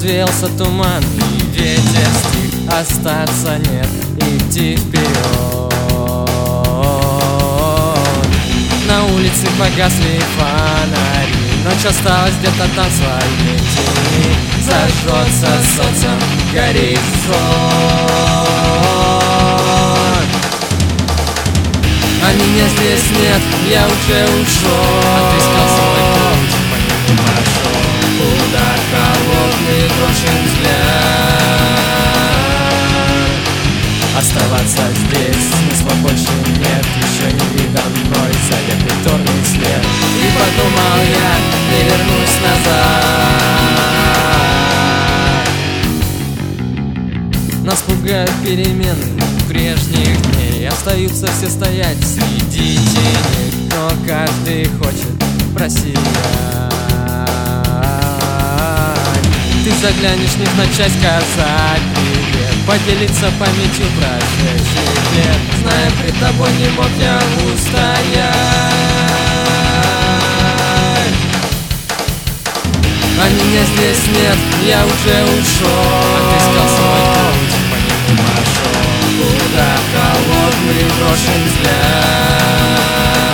развеялся туман, и ветер стих, остаться нет, идти вперед. На улице погасли фонари, ночь осталась где-то там своей тени. Зажжется солнцем горизонт. А меня здесь нет, я уже ушел. Отыскал свой путь, по нему пошел. Удар холодный, брошен взгляд. Оставаться здесь смысла больше нет. Еще не видан мной заветный торный след. И подумал я, не вернусь назад. Нас пугают перемены прежних дней. Остаются все стоять среди теней, но каждый хочет просиять. Ты заглянешь не на часть, сказать привет, поделиться памятью прошедших лет. Зная, пред тобой не мог я устоять. А меня здесь нет, я уже ушел. Отыскал свой путь, по нему пошел. Удар холодный, брошен взгляд.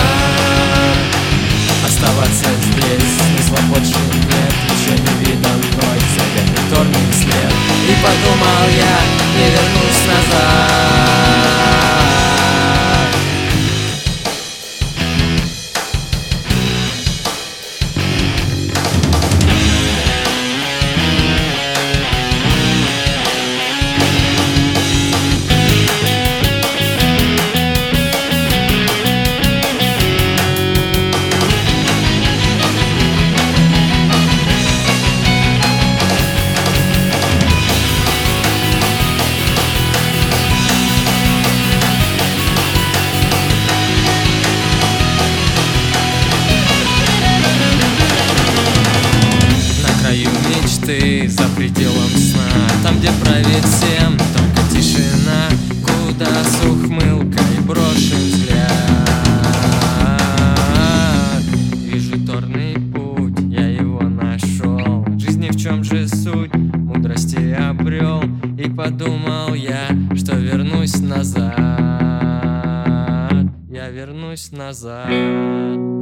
Оставаться здесь смысла больше нет. Еще не видан мной заветный торный след. И подумал я, не вернусь назад. За пределом сна, там, где правит всем только тишина, куда с ухмылкой брошен взгляд. Вижу торный путь, я его нашел. В жизни в чем же суть, мудрости обрел. И подумал я, что вернусь назад. Я вернусь назад.